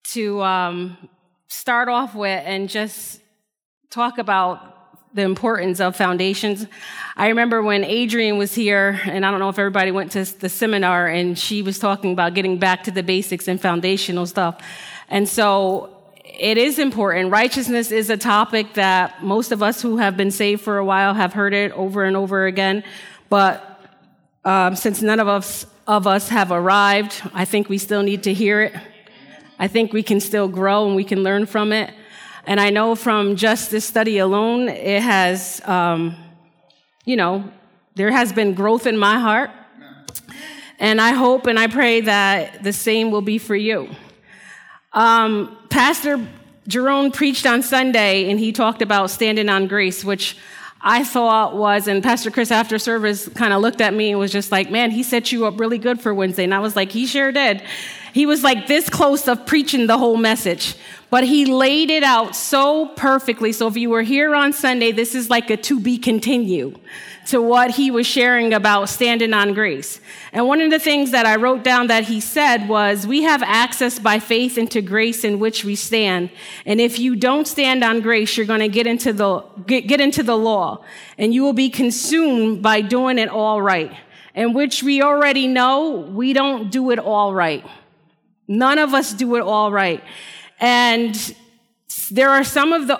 to start off with and just talk about the importance of foundations. I remember when Adrienne was here, and I don't know if everybody went to the seminar, and she was talking about getting back to the basics and foundational stuff. And so it is important. Righteousness is a topic that most of us who have been saved for a while have heard it over and over again. But since none of us have arrived, I think we still need to hear it. I think we can still grow and we can learn from it. And I know from just this study alone, it has, there has been growth in my heart. And I hope and I pray that the same will be for you. Pastor Jerome preached on Sunday, and he talked about standing on grace, which I thought was, and Pastor Chris after service kind of looked at me and was just like, man, he set you up really good for Wednesday. And I was like, he sure did. He was like this close of preaching the whole message, but he laid it out so perfectly. So if you were here on Sunday, this is like a to be continue to what he was sharing about standing on grace. And one of the things that I wrote down that he said was, we have access by faith into grace in which we stand. And if you don't stand on grace, you're going to get into the law, and you will be consumed by doing it all right. And which we already know, we don't do it all right. None of us do it all right. And there are some of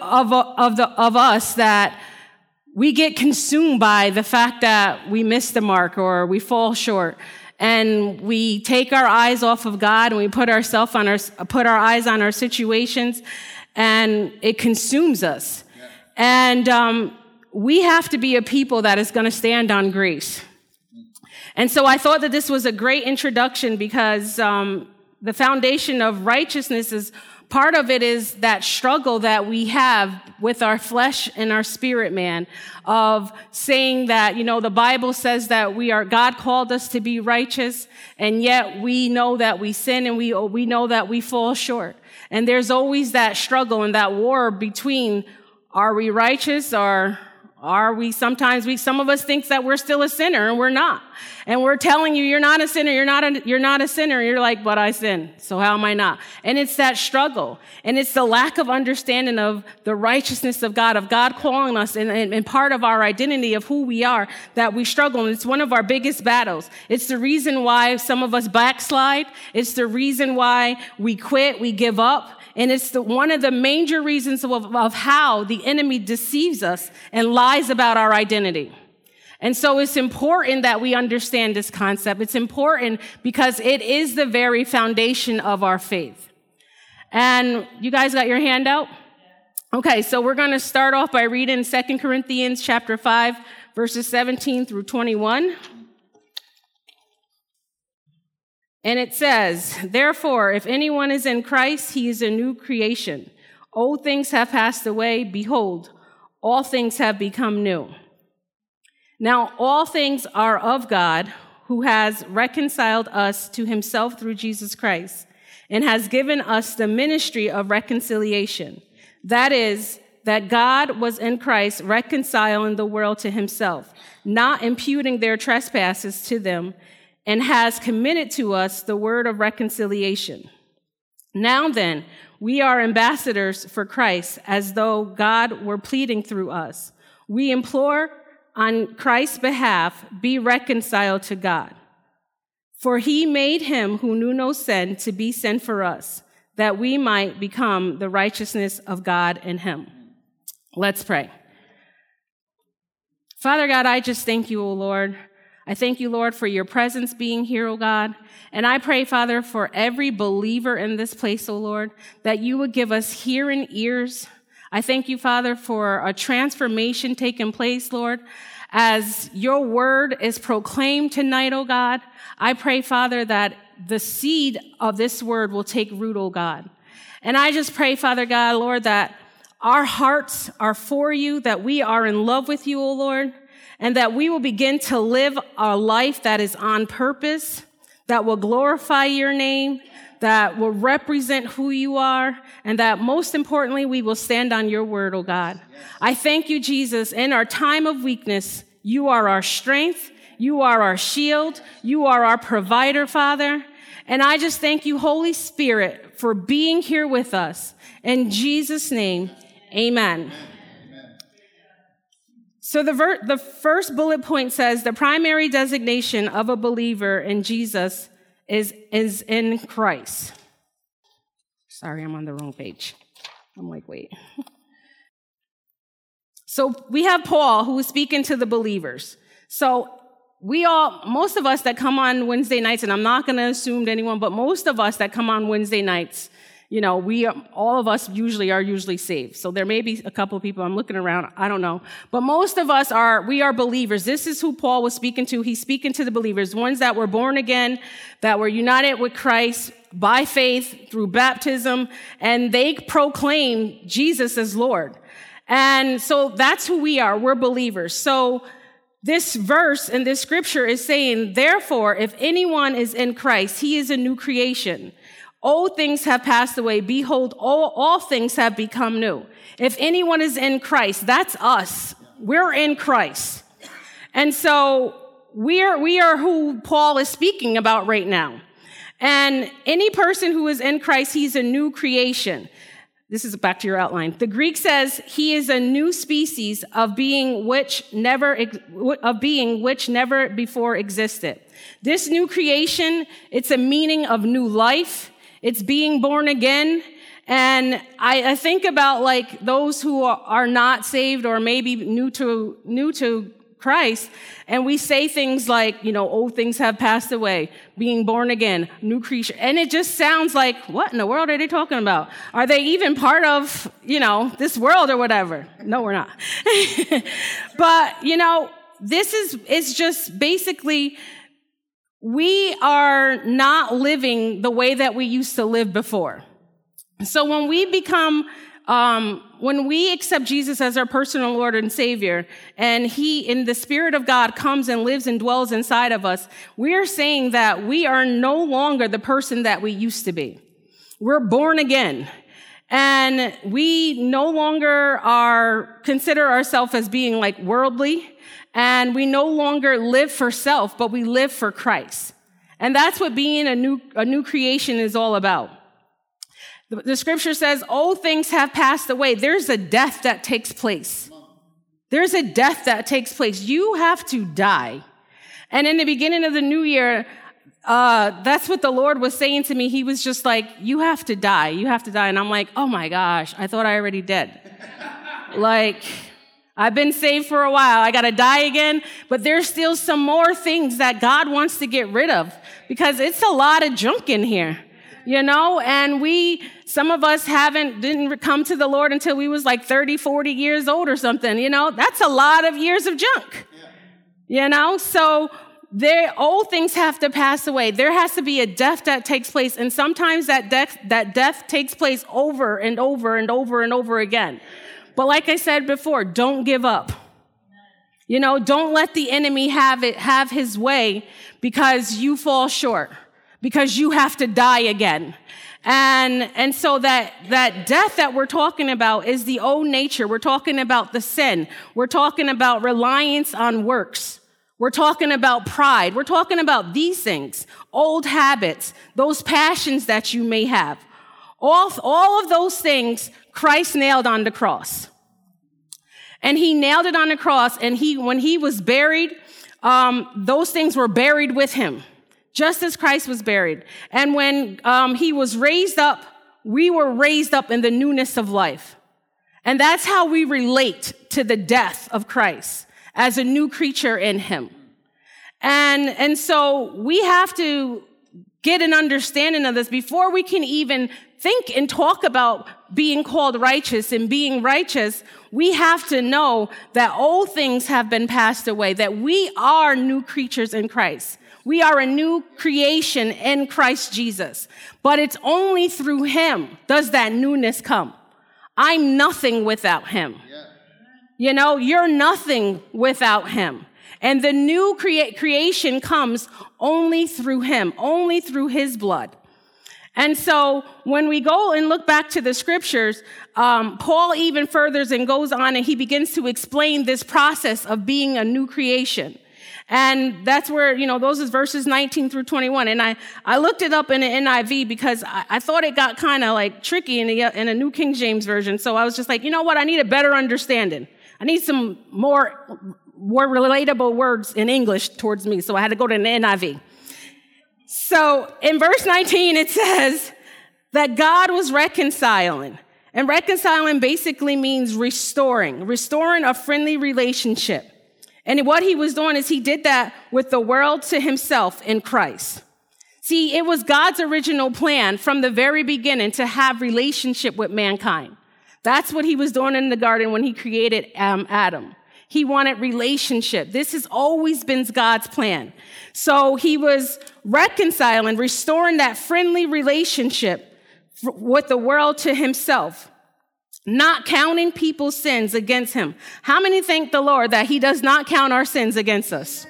us that we get consumed by the fact that we miss the mark or we fall short, and we take our eyes off of God and we put our eyes on our situations, and it consumes us. Yeah. And we have to be a people that is going to stand on grace. And so I thought that this was a great introduction because the foundation of righteousness is part of it is that struggle that we have with our flesh and our spirit man of saying that, the Bible says that God called us to be righteous, and yet we know that we sin and we know that we fall short. And there's always that struggle and that war between, are we righteous or are we? Sometimes some of us think that we're still a sinner and we're not. And we're telling you, you're not a sinner, you're not a sinner. And you're like, but I sin, so how am I not? And it's that struggle. And it's the lack of understanding of the righteousness of God calling us and part of our identity of who we are, that we struggle. And it's one of our biggest battles. It's the reason why some of us backslide. It's the reason why we quit, we give up. And it's one of the major reasons of how the enemy deceives us and lies about our identity. And so it's important that we understand this concept. It's important because it is the very foundation of our faith. And you guys got your handout? Okay, so we're going to start off by reading 2 Corinthians chapter 5, verses 17 through 21. And it says, therefore, if anyone is in Christ, he is a new creation. Old things have passed away. Behold, all things have become new. Now, all things are of God, who has reconciled us to himself through Jesus Christ, and has given us the ministry of reconciliation. That is, that God was in Christ reconciling the world to himself, not imputing their trespasses to them, and has committed to us the word of reconciliation. Now then, we are ambassadors for Christ, as though God were pleading through us. We implore on Christ's behalf, be reconciled to God. For he made him who knew no sin to be sin for us, that we might become the righteousness of God in him. Let's pray. Father God, I just thank you, O Lord. I thank you, Lord, for your presence being here, O God. And I pray, Father, for every believer in this place, O Lord, that you would give us hearing ears. I thank you, Father, for a transformation taking place, Lord. As your word is proclaimed tonight, O God, I pray, Father, that the seed of this word will take root, O God. And I just pray, Father God, Lord, that our hearts are for you, that we are in love with you, O Lord, and that we will begin to live a life that is on purpose, that will glorify your name, that will represent who you are, and that most importantly, we will stand on your word, oh God. I thank you, Jesus. In our time of weakness, you are our strength. You are our shield. You are our provider, Father. And I just thank you, Holy Spirit, for being here with us. In Jesus' name, amen. So the first bullet point says the primary designation of a believer in Jesus is in Christ. Sorry, I'm on the wrong page. I'm like, wait. So we have Paul who is speaking to the believers. So most of us that come on Wednesday nights, and I'm not going to assume to anyone, but most of us that come on Wednesday nights, all of us usually saved. So there may be a couple of people, I'm looking around, I don't know. But most of us we are believers. This is who Paul was speaking to. He's speaking to the believers, ones that were born again, that were united with Christ by faith through baptism, and they proclaim Jesus as Lord. And so that's who we are. We're believers. So this verse in this scripture is saying, therefore, if anyone is in Christ, he is a new creation. Old things have passed away. Behold, all things have become new. If anyone is in Christ, that's us. We're in Christ. And so we are who Paul is speaking about right now. And any person who is in Christ, he's a new creation. This is back to your outline. The Greek says he is a new species of being which never before existed. This new creation, it's a meaning of new life. It's being born again. And I think about like those who are not saved or maybe new to Christ, and we say things like, old things have passed away, being born again, new creature. And it just sounds like, what in the world are they talking about? Are they even part of, this world or whatever? No, we're not. But, it's just basically, we are not living the way that we used to live before. So when we accept Jesus as our personal Lord and Savior, and He, in the Spirit of God, comes and lives and dwells inside of us, we are saying that we are no longer the person that we used to be. We're born again. And we no longer consider ourselves as being like worldly, and we no longer live for self, but we live for Christ. And that's what being a new creation is all about. The scripture says, old things have passed away. There's a death that takes place. There's a death that takes place. You have to die. And in the beginning of the new year, that's what the Lord was saying to me. He was just like, you have to die. You have to die. And I'm like, oh my gosh, I thought I already did. Like, I've been saved for a while. I got to die again. But there's still some more things that God wants to get rid of because it's a lot of junk in here. And some of us didn't come to the Lord until we was like 30, 40 years old or something, that's a lot of years of junk, so old things have to pass away. There has to be a death that takes place. And sometimes that death takes place over and over and over and over again. But like I said before, don't give up. Don't let the enemy have his way because you fall short. Because you have to die again. And so that death that we're talking about is the old nature. We're talking about the sin. We're talking about reliance on works. We're talking about pride. We're talking about these things, old habits, those passions that you may have. All of those things Christ nailed on the cross. And He nailed it on the cross, and when He was buried, those things were buried with Him. Just as Christ was buried. And when He was raised up, we were raised up in the newness of life. And that's how we relate to the death of Christ, as a new creature in Him. And so we have to get an understanding of this before we can even think and talk about being called righteous and being righteous. We have to know that old things have been passed away, that we are new creatures in Christ. We are a new creation in Christ Jesus. But it's only through Him does that newness come. I'm nothing without Him. Yeah. You're nothing without Him. And the new creation comes only through Him, only through His blood. And so when we go and look back to the scriptures, Paul even furthers and goes on and he begins to explain this process of being a new creation. And that's where, those is verses 19 through 21. And I looked it up in the NIV because I thought it got kind of like tricky in a New King James Version. So I was just like, you know what? I need a better understanding. I need some more relatable words in English towards me. So I had to go to the NIV. So in verse 19, it says that God was reconciling. And reconciling basically means restoring a friendly relationship. And what he was doing is he did that with the world to himself in Christ. See, it was God's original plan from the very beginning to have relationship with mankind. That's what he was doing in the garden when he created Adam. He wanted relationship. This has always been God's plan. So he was reconciling, restoring that friendly relationship with the world to himself. Not counting people's sins against him. How many thank the Lord that he does not count our sins against us?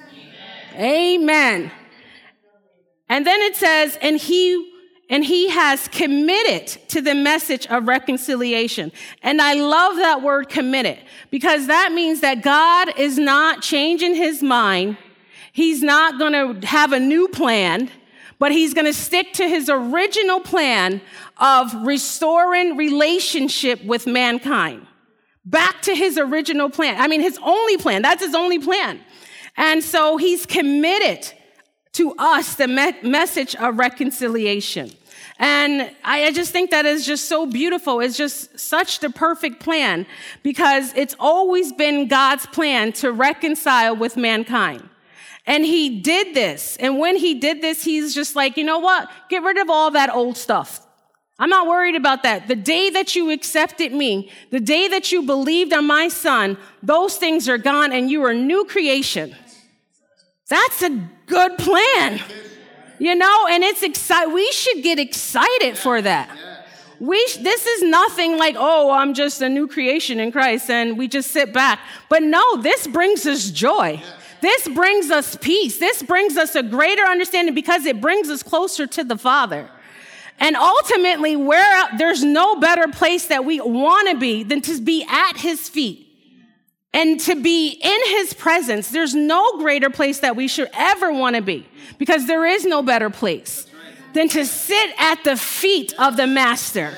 Amen. And then it says, and he has committed to the message of reconciliation. And I love that word committed because that means that God is not changing his mind. He's not going to have a new plan, but he's going to stick to his original plan of restoring relationship with mankind. Back to his original plan. I mean, his only plan. That's his only plan. And so he's committed to us the message of reconciliation. And I just think that is just so beautiful. It's just such the perfect plan because it's always been God's plan to reconcile with mankind. And he did this. And when he did this, he's just like, you know what? Get rid of all that old stuff. I'm not worried about that. The day that you accepted me, the day that you believed on my son, those things are gone and you are a new creation. That's a good plan. And it's exciting. We should get excited for that. This is nothing like, oh, I'm just a new creation in Christ and we just sit back. But no, this brings us joy. This brings us peace. This brings us a greater understanding because it brings us closer to the Father. And ultimately, there's no better place that we want to be than to be at his feet and to be in his presence. There's no greater place that we should ever want to be because there is no better place than to sit at the feet of the master.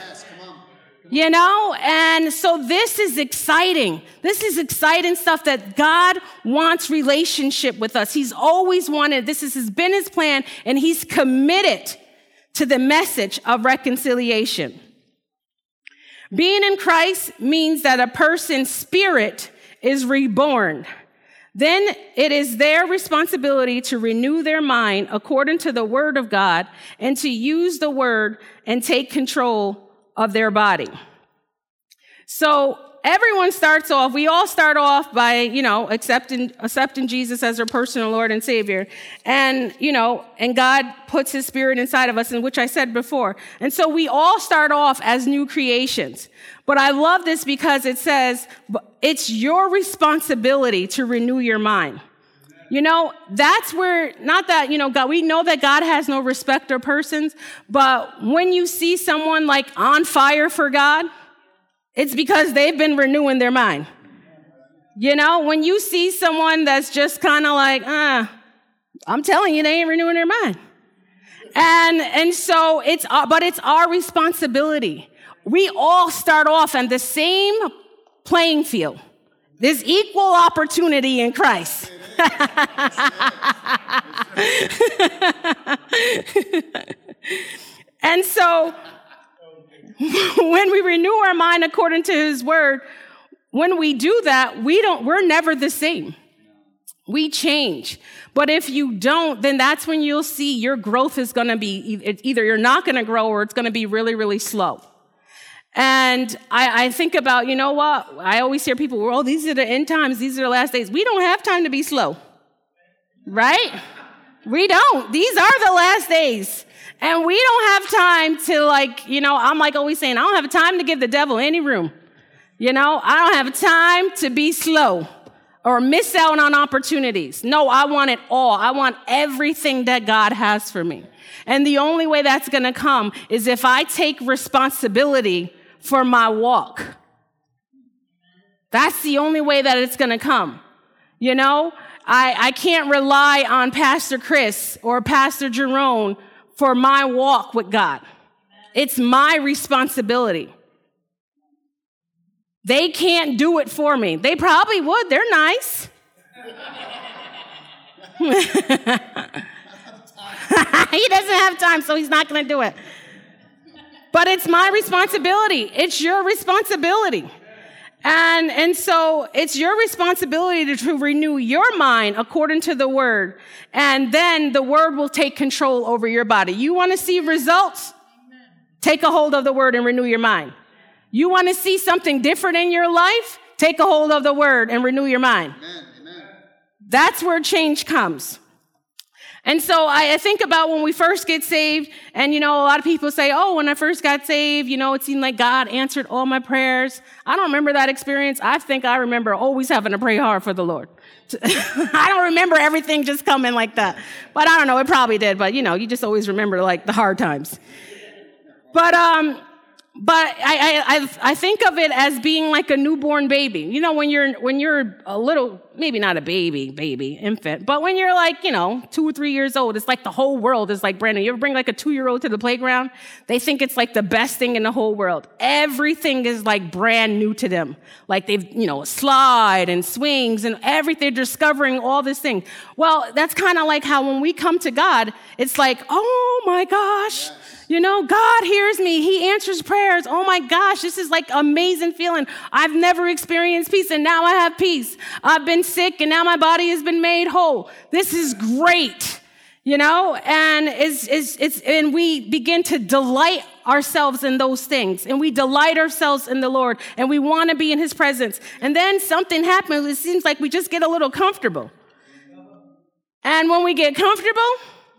And so this is exciting. This is exciting stuff that God wants relationship with us. He's always wanted. This has been his plan and he's committed to the message of reconciliation. Being in Christ means that a person's spirit is reborn. Then it is their responsibility to renew their mind according to the word of God and to use the word and take control of their body. So we all start off by, accepting Jesus as our personal Lord and Savior. And, and God puts his spirit inside of us, in which I said before. And so we all start off as new creations. But I love this because it says it's your responsibility to renew your mind. That's where, not that, God, we know that God has no respect of persons, but when you see someone like on fire for God, it's because they've been renewing their mind. When you see someone that's just kind of like, I'm telling you, they ain't renewing their mind. And so it's our responsibility. We all start off on the same playing field. There's equal opportunity in Christ. And so when we renew our mind according to his word, when we do that, we're never the same. We change. But if you don't, then that's when you'll see your growth is going to be either you're not going to grow or it's going to be really, really slow. And I think about, what? I always hear people, these are the end times. These are the last days. We don't have time to be slow. Right? We don't. These are the last days. And we don't have time to I'm like always saying, I don't have time to give the devil any room. I don't have time to be slow or miss out on opportunities. No, I want it all. I want everything that God has for me. And the only way that's going to come is if I take responsibility for my walk. That's the only way that it's going to come. I can't rely on Pastor Chris or Pastor Jerome for my walk with God. It's my responsibility. They can't do it for me. They probably would. They're nice. He doesn't have time, so he's not going to do it. But it's my responsibility. It's your responsibility. And so it's your responsibility to renew your mind according to the word. And then the word will take control over your body. You want to see results? Take a hold of the word and renew your mind. You want to see something different in your life? Take a hold of the word and renew your mind. Amen. Amen. That's where change comes. And so I think about when we first get saved, and, a lot of people say, oh, when I first got saved, it seemed like God answered all my prayers. I don't remember that experience. I think I remember always having to pray hard for the Lord. I don't remember everything just coming like that. But I don't know, it probably did. But, you just always remember, like, the hard times. But I think of it as being like a newborn baby. When you're a little, maybe not a baby, infant, but when you're like, 2 or 3 years old, it's like the whole world is like brand new. You ever bring like a 2-year-old to the playground? They think it's like the best thing in the whole world. Everything is like brand new to them. Like they've, slide and swings and everything. They're discovering all this thing. Well, that's kind of like how when we come to God, it's like, oh my gosh. God hears me. He answers prayers. Oh my gosh, this is like amazing feeling. I've never experienced peace, and now I have peace. I've been sick, and now my body has been made whole. This is great, and and we begin to delight ourselves in those things, and we delight ourselves in the Lord, and we want to be in his presence. And then something happens. It seems like we just get a little comfortable. And when we get comfortable,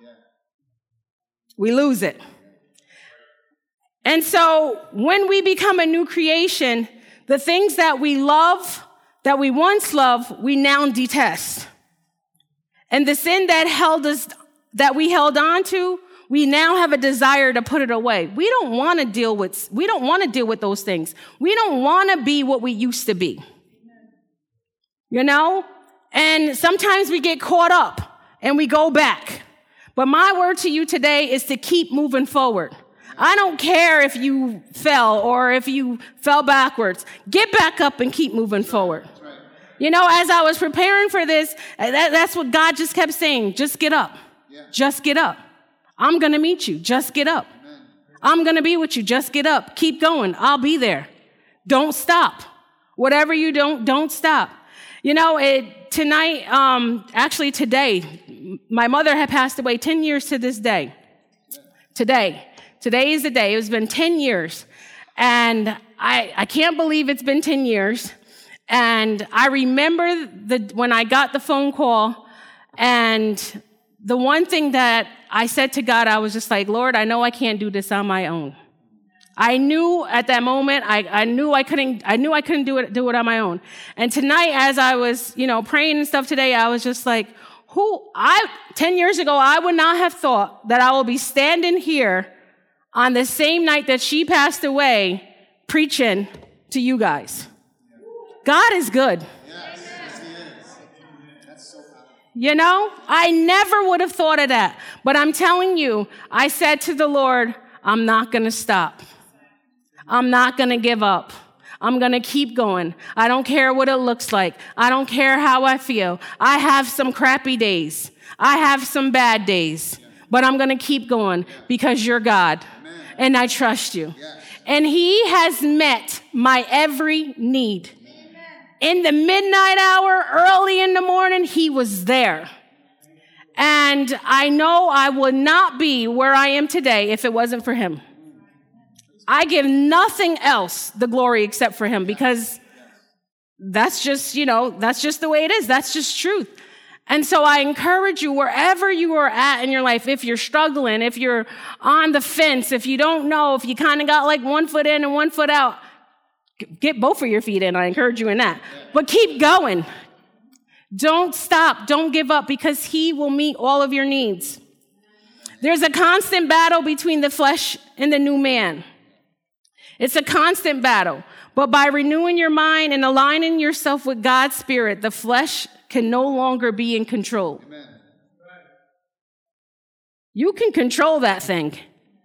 we lose it. And so when we become a new creation, the things that we love, that we once loved, we now detest. And the sin that we held on to, we now have a desire to put it away. We don't want to deal with those things. We don't want to be what we used to be. And sometimes we get caught up and we go back. But my word to you today is to keep moving forward. I don't care if you fell or if you fell backwards. Get back up and keep moving forward. As I was preparing for this, that's what God just kept saying. Just get up. Yeah. Just get up. I'm going to meet you. Just get up. Amen. I'm going to be with you. Just get up. Keep going. I'll be there. Don't stop. Whatever you don't stop. Today, my mother had passed away 10 years to this day. Today is the day. It's been 10 years. And I can't believe it's been 10 years. And I remember when I got the phone call, and the one thing that I said to God, I was just like, Lord, I know I can't do this on my own. I knew at that moment, I knew I couldn't do it on my own. And tonight, as I was, praying and stuff today, I was just like, 10 years ago, I would not have thought that I will be standing here on the same night that she passed away, preaching to you guys. God is good. Yes, he is. That's so powerful. I never would have thought of that. But I'm telling you, I said to the Lord, I'm not going to stop. I'm not going to give up. I'm going to keep going. I don't care what it looks like. I don't care how I feel. I have some crappy days. I have some bad days. But I'm going to keep going because you're God. And I trust you. Yes. And he has met my every need. Amen. In the midnight hour, early in the morning, he was there. And I know I would not be where I am today if it wasn't for him. I give nothing else the glory except for him, because that's just, that's just the way it is. That's just truth. And so I encourage you, wherever you are at in your life, if you're struggling, if you're on the fence, if you don't know, if you kind of got like one foot in and one foot out, get both of your feet in. I encourage you in that. But keep going. Don't stop. Don't give up, because he will meet all of your needs. There's a constant battle between the flesh and the new man. It's a constant battle. But by renewing your mind and aligning yourself with God's Spirit, the flesh can no longer be in control. Amen. You can control that thing.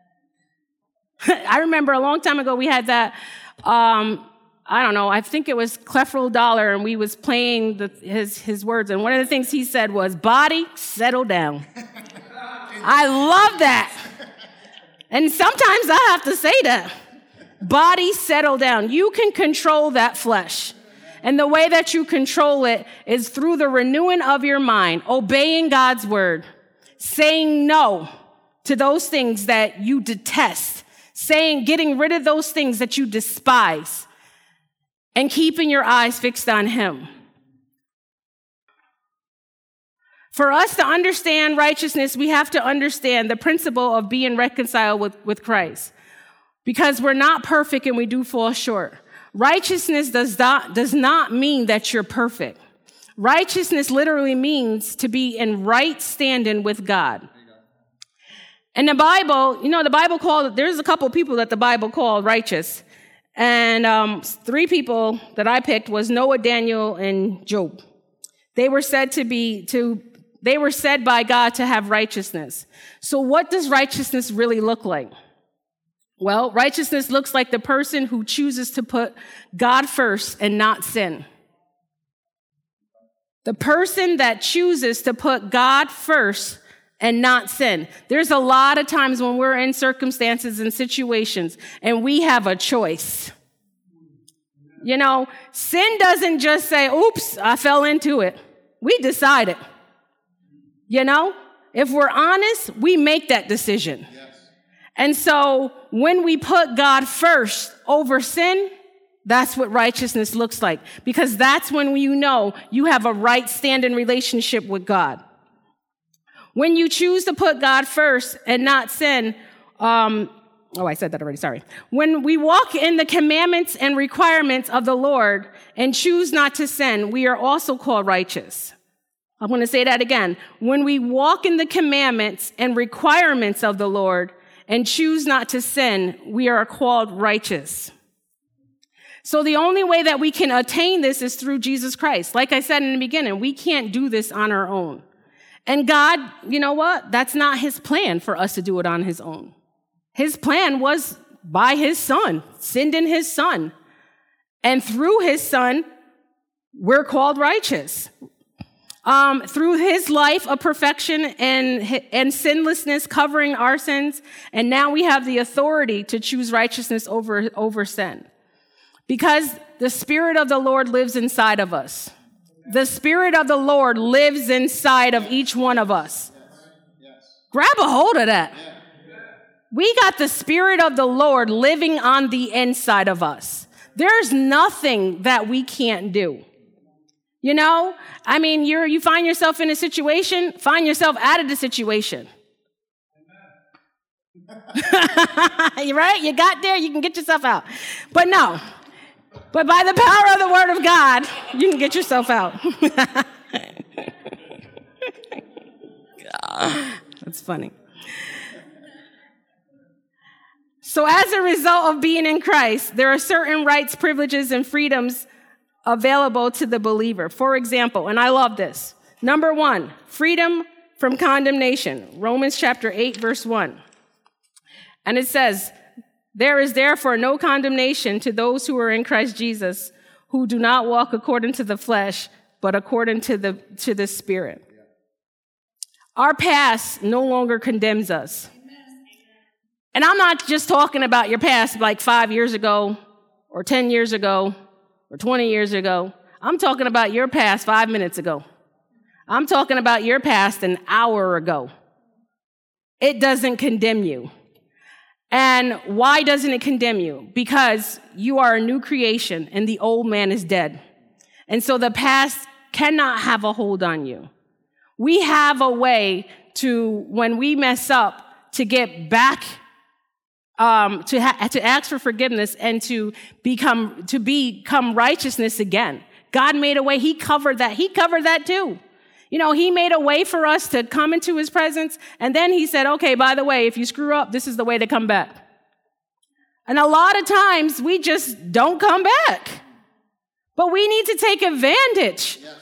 I remember a long time ago we had that, I don't know, I think it was Creflo Dollar, and we was playing his words, and one of the things he said was, "Body, settle down." I love that. And sometimes I have to say that. Body, settle down. You can control that flesh. And the way that you control it is through the renewing of your mind, obeying God's word, saying no to those things that you detest, getting rid of those things that you despise, and keeping your eyes fixed on him. For us to understand righteousness, we have to understand the principle of being reconciled with Christ. Because we're not perfect and we do fall short. Righteousness does not mean that you're perfect. Righteousness literally means to be in right standing with God. And the Bible, there's a couple people that the Bible called righteous. And 3 people that I picked was Noah, Daniel, and Job. They were said by God to have righteousness. So what does righteousness really look like? Well, righteousness looks like the person who chooses to put God first and not sin. The person that chooses to put God first and not sin. There's a lot of times when we're in circumstances and situations and we have a choice. Sin doesn't just say, "Oops, I fell into it." We decide it. If we're honest, we make that decision. Yes. And so when we put God first over sin, that's what righteousness looks like. Because that's when you have a right standing relationship with God. When you choose to put God first and not sin, I said that already, sorry. When we walk in the commandments and requirements of the Lord and choose not to sin, we are also called righteous. I'm going to say that again. When we walk in the commandments and requirements of the Lord and choose not to sin, we are called righteous. So the only way that we can attain this is through Jesus Christ. Like I said in the beginning, we can't do this on our own. And God, you know what? That's not his plan for us to do it on his own. His plan was by his son, sending his son. And through his son, we're called righteous. Through his life of perfection and sinlessness covering our sins, and now we have the authority to choose righteousness over sin. Because the Spirit of the Lord lives inside of us. The Spirit of the Lord lives inside of each one of us. Grab a hold of that. We got the Spirit of the Lord living on the inside of us. There's nothing that we can't do. You find yourself in a situation, find yourself out of the situation. Right? You got there, you can get yourself out. But no. But by the power of the word of God, you can get yourself out. That's funny. So as a result of being in Christ, there are certain rights, privileges, and freedoms available to the believer. For example, and I love this. Number 1, freedom from condemnation. Romans chapter 8, verse 1. And it says, "There is therefore no condemnation to those who are in Christ Jesus, who do not walk according to the flesh, but according to the Spirit." Our past no longer condemns us. And I'm not just talking about your past like 5 years ago or 10 years ago or 20 years ago. I'm talking about your past 5 minutes ago. I'm talking about your past an hour ago. It doesn't condemn you. And why doesn't it condemn you? Because you are a new creation and the old man is dead. And so the past cannot have a hold on you. We have a way to, when we mess up, to get back, to ask for forgiveness and to become righteousness again. God made a way. He covered that. He covered that too. He made a way for us to come into his presence. And then he said, okay, by the way, if you screw up, this is the way to come back. And a lot of times we just don't come back. But we need to take advantage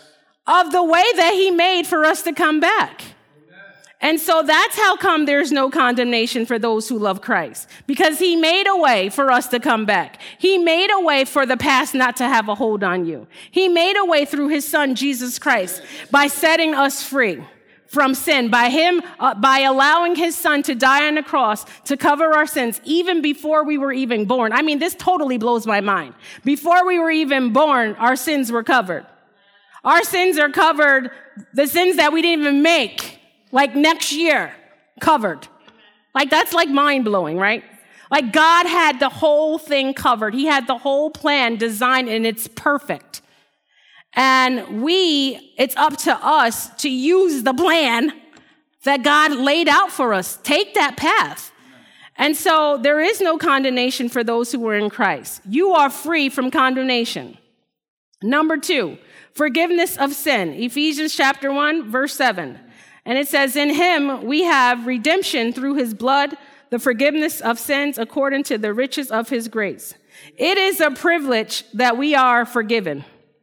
of the way that he made for us to come back. And so that's how come there's no condemnation for those who love Christ, because he made a way for us to come back. He made a way for the past not to have a hold on you. He made a way through his son, Jesus Christ, by setting us free from sin, by allowing his son to die on the cross to cover our sins even before we were even born. I mean, this totally blows my mind. Before we were even born, our sins were covered. Our sins are covered, the sins that we didn't even make, like next year, covered. Like, that's like mind-blowing, right? Like, God had the whole thing covered. He had the whole plan designed, and it's perfect. And it's up to us to use the plan that God laid out for us. Take that path. And so there is no condemnation for those who are in Christ. You are free from condemnation. Number 2, forgiveness of sin. Ephesians chapter 1, verse 7. And it says, in him we have redemption through his blood, the forgiveness of sins according to the riches of his grace. It is a privilege that we are forgiven.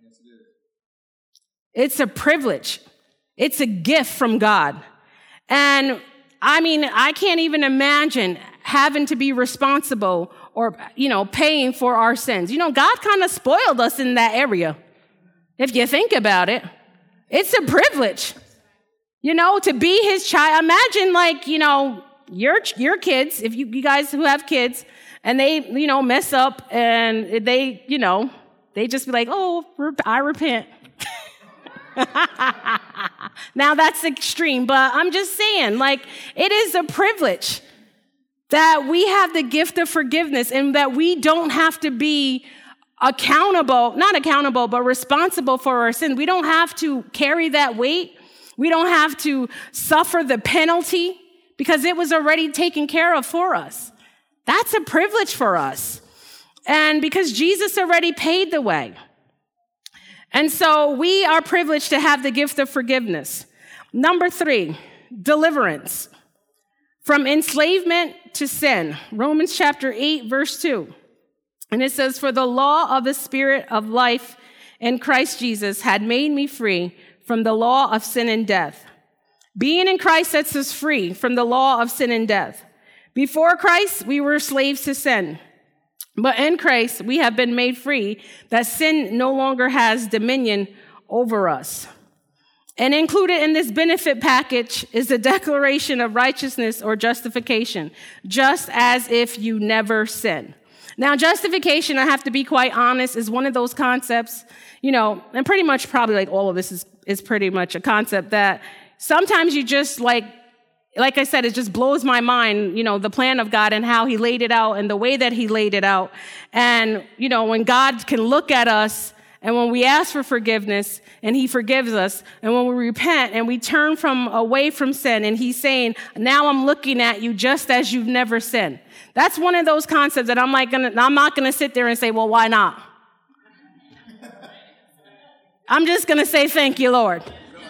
It's a privilege. It's a gift from God. And I mean, I can't even imagine having to be responsible or, paying for our sins. God kind of spoiled us in that area. If you think about it, it's a privilege, to be his child. Imagine your kids, if you guys who have kids and they, mess up and they just be like, oh, I repent. Now that's extreme, but I'm just saying, it is a privilege that we have the gift of forgiveness and that we don't have to be not accountable, but responsible for our sin. We don't have to carry that weight. We don't have to suffer the penalty because it was already taken care of for us. That's a privilege for us. And because Jesus already paid the way. And so we are privileged to have the gift of forgiveness. Number 3, deliverance from enslavement to sin. Romans chapter 8, verse 2. And it says, for the law of the Spirit of life in Christ Jesus had made me free from the law of sin and death. Being in Christ sets us free from the law of sin and death. Before Christ, we were slaves to sin. But in Christ, we have been made free, that sin no longer has dominion over us. And included in this benefit package is the declaration of righteousness or justification, just as if you never sin. Now, justification, I have to be quite honest, is one of those concepts, and pretty much probably like all of this is pretty much a concept that sometimes you just like I said, it just blows my mind, the plan of God and how he laid it out and the way that he laid it out. And, when God can look at us and when we ask for forgiveness and he forgives us and when we repent and we turn away from sin and he's saying, now I'm looking at you just as you've never sinned. That's one of those concepts that I'm not going to sit there and say, well, why not? I'm just going to say, thank you, Lord.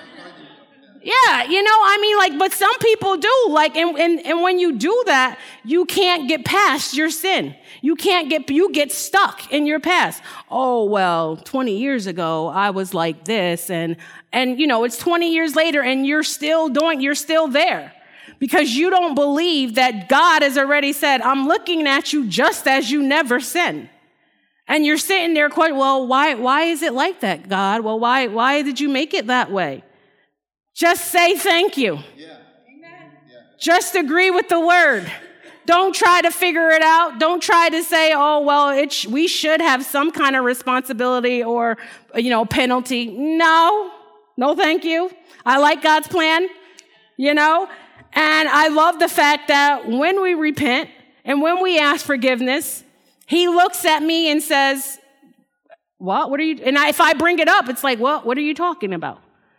Yeah, but some people do, and when you do that, you can't get past your sin. You get stuck in your past. Oh, well, 20 years ago, I was like this, and it's 20 years later, and you're still there. Because you don't believe that God has already said, I'm looking at you just as you never sinned. And you're sitting there quite, well, why is it like that, God? Well, why did you make it that way? Just say thank you. Yeah. Amen. Yeah. Just agree with the word. Don't try to figure it out. Don't try to say, oh, well, we should have some kind of responsibility or, penalty. No, thank you. I like God's plan, And I love the fact that when we repent and when we ask forgiveness, he looks at me and says, what are you? And if I bring it up, it's like, well, what are you talking about?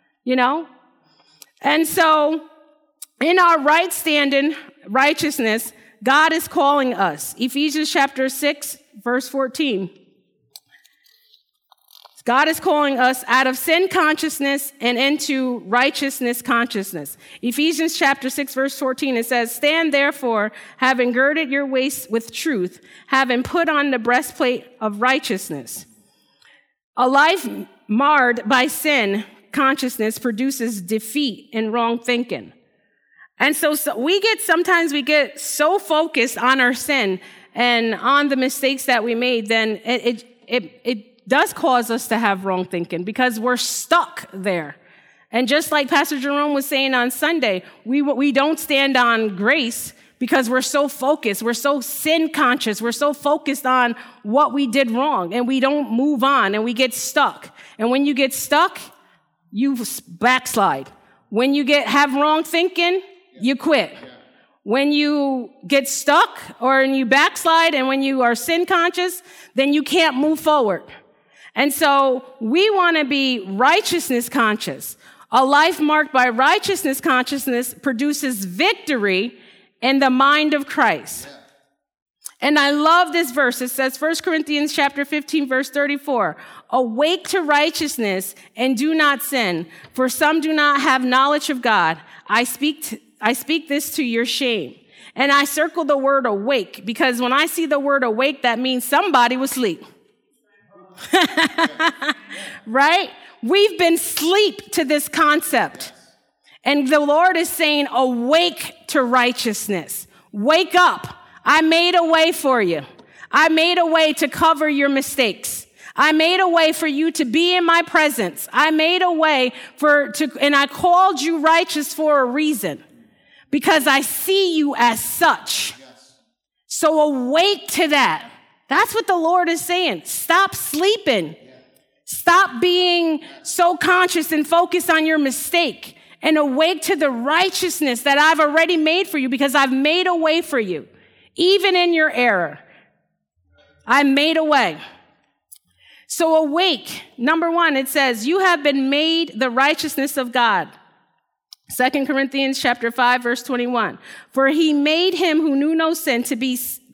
And so in our right standing righteousness, God is calling us. Ephesians chapter 6, verse 14. God is calling us out of sin consciousness and into righteousness consciousness. Ephesians chapter 6, verse 14, it says, stand therefore, having girded your waist with truth, having put on the breastplate of righteousness. A life marred by sin consciousness produces defeat and wrong thinking. And so sometimes we get so focused on our sin and on the mistakes that we made, then it does cause us to have wrong thinking because we're stuck there. And just like Pastor Jerome was saying on Sunday, we don't stand on grace because we're so focused, we're so sin conscious, we're so focused on what we did wrong, and we don't move on, and we get stuck. And when you get stuck, you backslide. When you have wrong thinking, you quit. When you get stuck or you backslide, and when you are sin conscious, then you can't move forward. And so we want to be righteousness conscious. A life marked by righteousness consciousness produces victory in the mind of Christ. And I love this verse. It says, 1 Corinthians chapter 15, verse 34, awake to righteousness and do not sin, for some do not have knowledge of God. I speak this to your shame. And I circle the word awake because when I see the word awake, that means somebody was asleep. Right? We've been asleep to this concept. And the Lord is saying, awake to righteousness. Wake up. I made a way for you. I made a way to cover your mistakes. I made a way for you to be in my presence. I made a way and I called you righteous for a reason because I see you as such. Yes. So awake to that. That's what the Lord is saying. Stop sleeping. Stop being so conscious and focused on your mistake and awake to the righteousness that I've already made for you because I've made a way for you. Even in your error, I made a way. So awake. Number 1, it says, you have been made the righteousness of God. 2 Corinthians chapter 5, verse 21. For he made him who knew no sin to be sin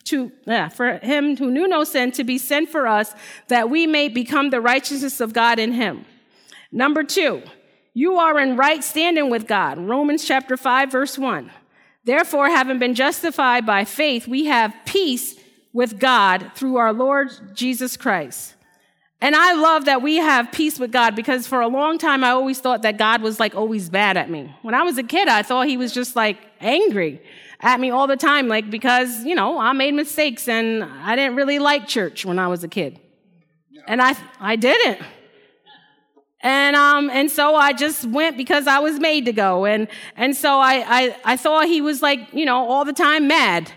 for us, that we may become the righteousness of God in him. Number 2, you are in right standing with God. Romans chapter 5, verse 1. Therefore, having been justified by faith, we have peace with God through our Lord Jesus Christ. And I love that we have peace with God because for a long time, I always thought that God was like always bad at me. When I was a kid, I thought he was just like angry at me all the time, like because, I made mistakes and I didn't really like church when I was a kid. And I didn't. And so I just went because I was made to go. And so I thought he was like, all the time mad.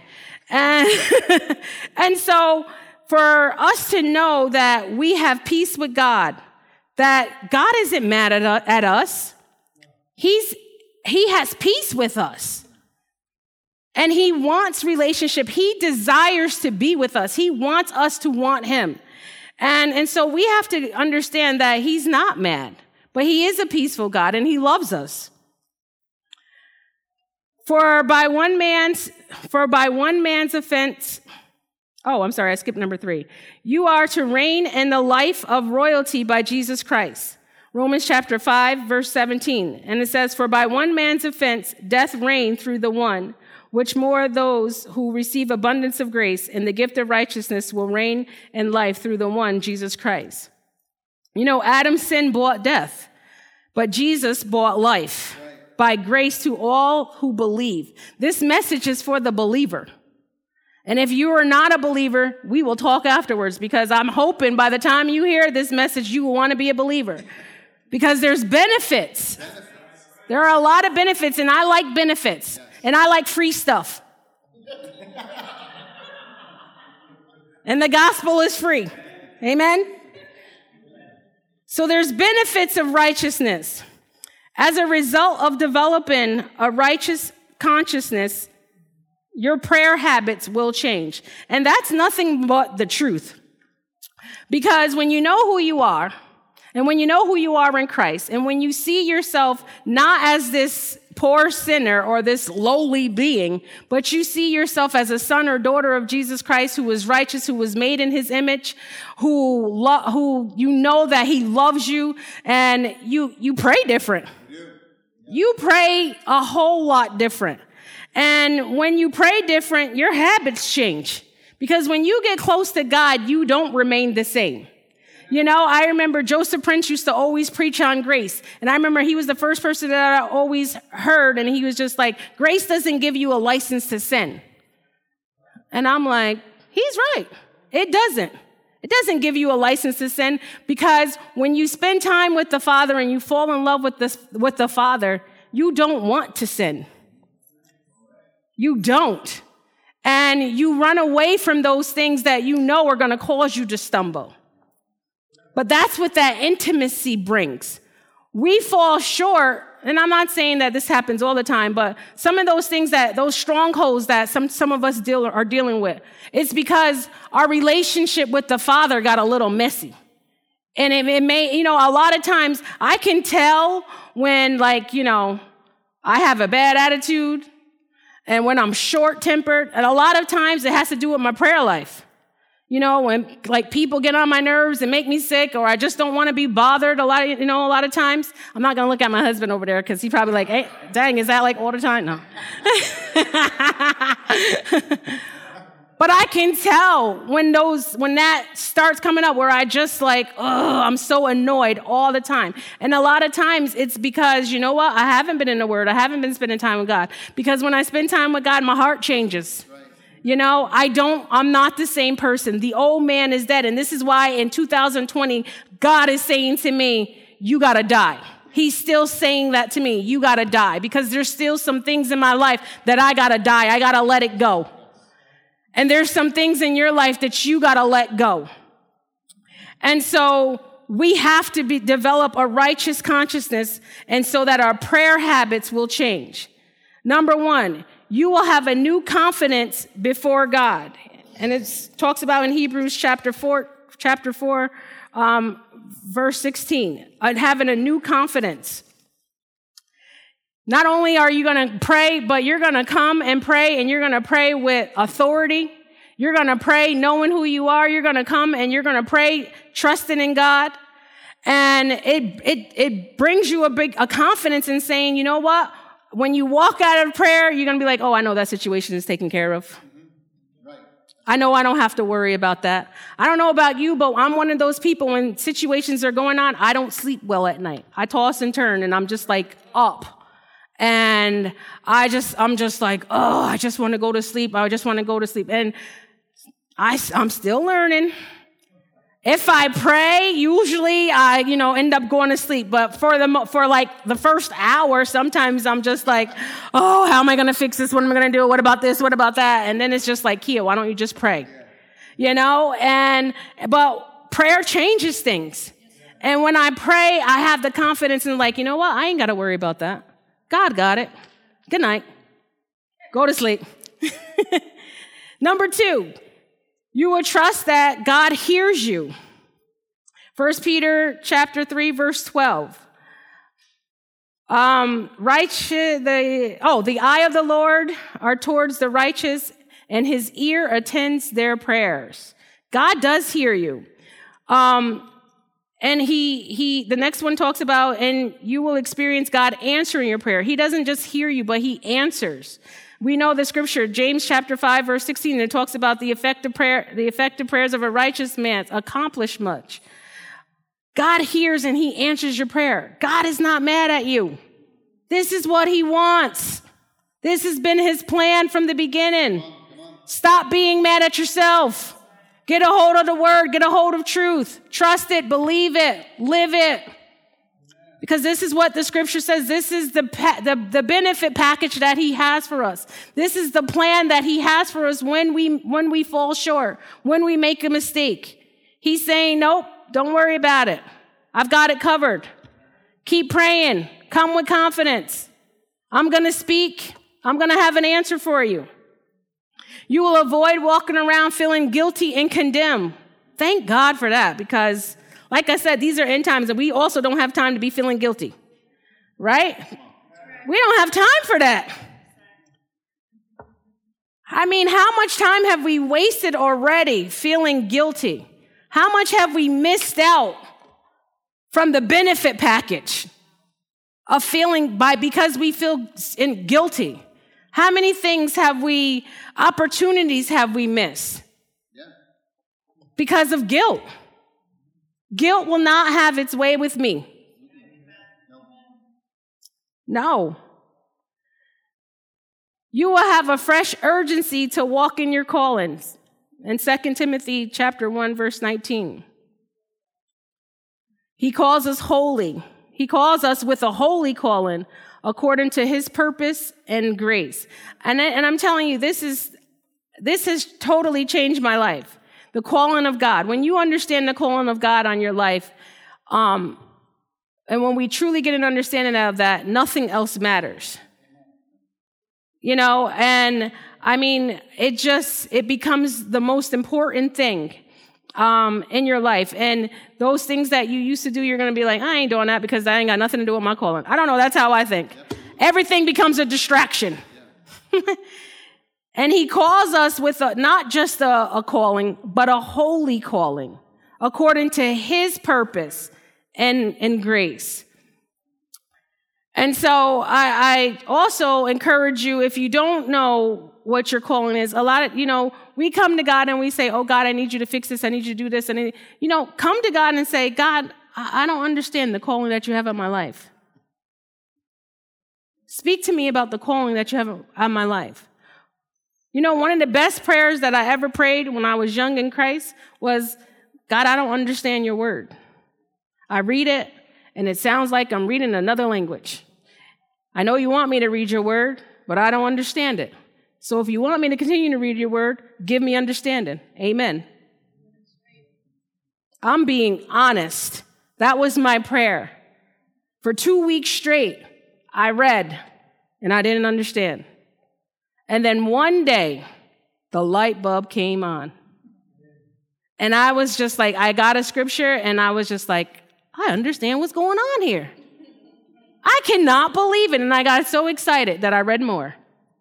And so for us to know that we have peace with God, that God isn't mad at us. He has peace with us. And he wants relationship. He desires to be with us. He wants us to want him. And so we have to understand that he's not mad, but he is a peaceful God and he loves us. For by one man's offense, I skipped number 3. You are to reign in the life of royalty by Jesus Christ. Romans chapter 5, verse 17. And it says, for by one man's offense, death reigned through the one, which more those who receive abundance of grace and the gift of righteousness will reign in life through the one, Jesus Christ. Adam's sin brought death, but Jesus brought life by grace to all who believe. This message is for the believer. And if you are not a believer, we will talk afterwards because I'm hoping by the time you hear this message, you will want to be a believer because there's benefits. There are a lot of benefits, and I like benefits. And I like free stuff. And the gospel is free. Amen? So there's benefits of righteousness. As a result of developing a righteous consciousness, your prayer habits will change. And that's nothing but the truth. Because when you know who you are, and when you know who you are in Christ, and when you see yourself not as this poor sinner or this lowly being, but you see yourself as a son or daughter of Jesus Christ who is righteous, who was made in his image, who you know that he loves you, and you pray different. You pray a whole lot different. And when you pray different, your habits change. Because when you get close to God, you don't remain the same. You know, I remember Joseph Prince used to always preach on grace. And I remember he was the first person that I always heard. And he was just like, grace doesn't give you a license to sin. And I'm like, he's right. It doesn't. It doesn't give you a license to sin, because when you spend time with the Father and you fall in love with the Father, you don't want to sin. You don't. And you run away from those things that you know are going to cause you to stumble. But that's what that intimacy brings. We fall short, and I'm not saying that this happens all the time, but some of those things, those strongholds that some of us are dealing with, it's because our relationship with the Father got a little messy. And it may, a lot of times I can tell when, I have a bad attitude and when I'm short-tempered, and a lot of times it has to do with my prayer life. When people get on my nerves and make me sick, or I just don't want to be bothered a lot of times. I'm not going to look at my husband over there because he's probably like, hey, dang, is that all the time? No. But I can tell when that starts coming up where I just I'm so annoyed all the time. And a lot of times it's because, you know what? I haven't been in the Word. I haven't been spending time with God. Because when I spend time with God, my heart changes. I'm not the same person. The old man is dead. And this is why in 2020, God is saying to me, you got to die. He's still saying that to me. You got to die, because there's still some things in my life that I got to die. I got to let it go. And there's some things in your life that you got to let go. And so we have to develop a righteous consciousness, and so that our prayer habits will change. Number one, you will have a new confidence before God. And it talks about in Hebrews chapter 4, verse 16, having a new confidence. Not only are you going to pray, but you're going to come and pray, and you're going to pray with authority. You're going to pray knowing who you are. You're going to come and you're going to pray trusting in God. And it brings you a confidence in saying, you know what? When you walk out of prayer, you're going to be like, oh, I know that situation is taken care of. Right. I know I don't have to worry about that. I don't know about you, but I'm one of those people when situations are going on, I don't sleep well at night. I toss and turn, and I'm just up. And I'm just like, oh, I just want to go to sleep. I just want to go to sleep. And I'm still learning. If I pray, usually I, end up going to sleep. But for the first hour, sometimes I'm just like, oh, how am I going to fix this? What am I going to do? What about this? What about that? And then it's just like, Kia, why don't you just pray? But prayer changes things. And when I pray, I have the confidence in you know what? I ain't got to worry about that. God got it. Good night. Go to sleep. Number two, you will trust that God hears you. 1 Peter chapter 3, verse 12. The eye of the Lord are towards the righteous, and his ear attends their prayers. God does hear you. And the next one talks about, and you will experience God answering your prayer. He doesn't just hear you, but he answers. We know the scripture, James chapter 5, verse 16, it talks about the effective prayers of a righteous man accomplish much. God hears and he answers your prayer. God is not mad at you. This is what he wants. This has been his plan from the beginning. Stop being mad at yourself. Get a hold of the word. Get a hold of truth. Trust it. Believe it. Live it. Because this is what the scripture says. This is the benefit package that he has for us. This is the plan that he has for us when we fall short, when we make a mistake. He's saying, nope, don't worry about it. I've got it covered. Keep praying. Come with confidence. I'm going to speak. I'm going to have an answer for you. You will avoid walking around feeling guilty and condemned. Thank God for that, because like I said, these are end times, and we also don't have time to be feeling guilty, right? We don't have time for that. I mean, how much time have we wasted already feeling guilty? How much have we missed out from the benefit package of feeling because we feel guilty? How many opportunities have we missed because of guilt? Guilt will not have its way with me. No. You will have a fresh urgency to walk in your callings. In 2 Timothy chapter 1, verse 19. He calls us holy. He calls us with a holy calling according to his purpose and grace. And I'm telling you, this has totally changed my life. The calling of God. When you understand the calling of God on your life, and when we truly get an understanding of that, nothing else matters. You know, and I mean, it becomes the most important thing in your life. And those things that you used to do, you're going to be like, I ain't doing that because that ain't got nothing to do with my calling. I don't know. That's how I think. Yep. Everything becomes a distraction. Yeah. And he calls us with not just a calling, but a holy calling according to his purpose and grace. And so I also encourage you, if you don't know what your calling is, we come to God and we say, oh, God, I need you to fix this. I need you to do this. And, come to God and say, God, I don't understand the calling that you have on my life. Speak to me about the calling that you have on my life. One of the best prayers that I ever prayed when I was young in Christ was, God, I don't understand your word. I read it, and it sounds like I'm reading another language. I know you want me to read your word, but I don't understand it. So if you want me to continue to read your word, give me understanding. Amen. I'm being honest. That was my prayer. For 2 weeks straight, I read, and I didn't understand. And then one day, the light bulb came on. And I was just like, I got a scripture, and I was just like, I understand what's going on here. I cannot believe it. And I got so excited that I read more.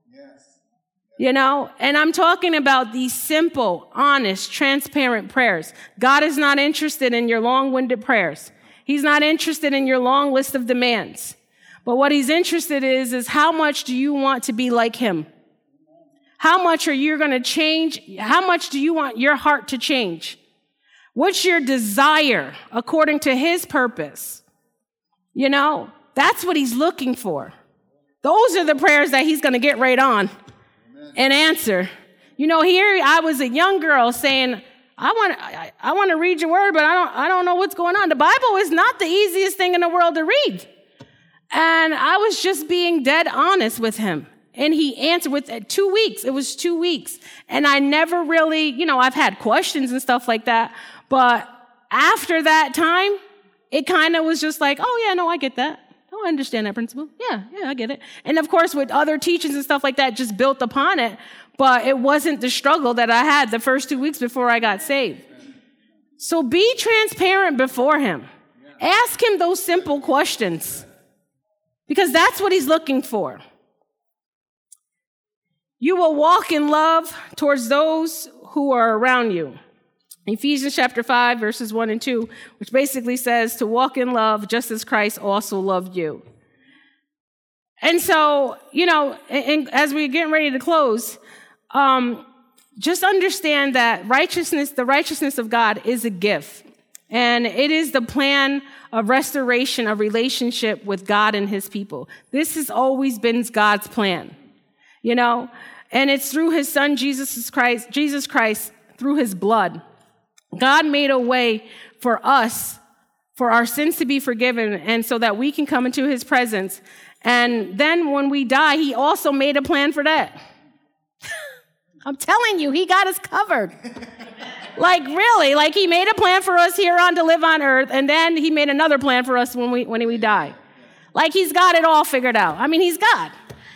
Yes. And I'm talking about these simple, honest, transparent prayers. God is not interested in your long-winded prayers. He's not interested in your long list of demands. But what he's interested is how much do you want to be like him? How much are you going to change? How much do you want your heart to change? What's your desire according to his purpose? That's what he's looking for. Those are the prayers that he's going to get right on and answer. Here I was a young girl saying, I want to read your word, but I don't know what's going on. The Bible is not the easiest thing in the world to read. And I was just being dead honest with him. And he answered with 2 weeks. It was 2 weeks. And I never really, I've had questions and stuff like that. But after that time, it kind of was just like, oh, yeah, no, I get that. Oh, I understand that principle. Yeah, I get it. And of course, with other teachings and stuff like that, just built upon it. But it wasn't the struggle that I had the first 2 weeks before I got saved. So be transparent before him. Ask him those simple questions. Because that's what he's looking for. You will walk in love towards those who are around you. Ephesians chapter 5, verses 1 and 2, which basically says to walk in love just as Christ also loved you. And so, and as we're getting ready to close, just understand that the righteousness of God is a gift. And it is the plan of restoration of relationship with God and his people. This has always been God's plan, and it's through his son, Jesus Christ, through his blood. God made a way for us, for our sins to be forgiven, and so that we can come into his presence. And then when we die, he also made a plan for that. I'm telling you, he got us covered. Really, he made a plan for us here to live on earth, and then he made another plan for us when we die. He's got it all figured out. He's God,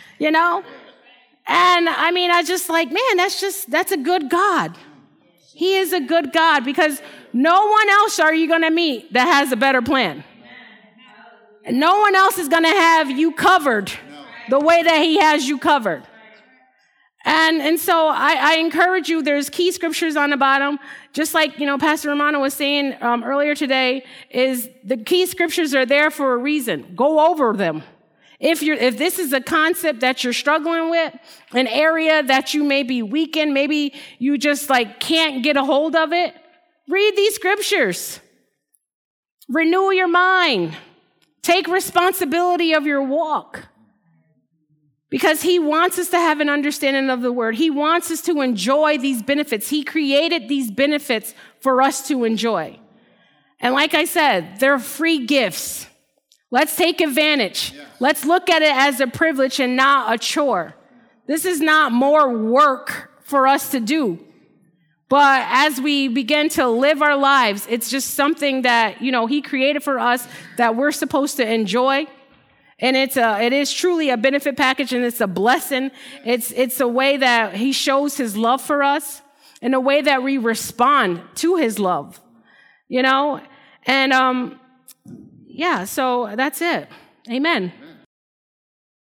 And I just that's a good God. He is a good God because no one else are you going to meet that has a better plan. And no one else is going to have you covered the way that he has you covered. And so I encourage you, there's key scriptures on the bottom, just like, Pastor Romano was saying earlier today, is the key scriptures are there for a reason. Go over them. If this is a concept that you're struggling with, an area that you may be weak in, maybe you just can't get a hold of it, read these scriptures. Renew your mind. Take responsibility of your walk. Because he wants us to have an understanding of the word. He wants us to enjoy these benefits. He created these benefits for us to enjoy. And like I said, they're free gifts. Let's take advantage. Yeah. Let's look at it as a privilege and not a chore. This is not more work for us to do. But as we begin to live our lives, it's just something that, he created for us that we're supposed to enjoy. And it is truly a benefit package, and it's a blessing. It's a way that he shows his love for us and a way that we respond to his love, And, so that's it. Amen.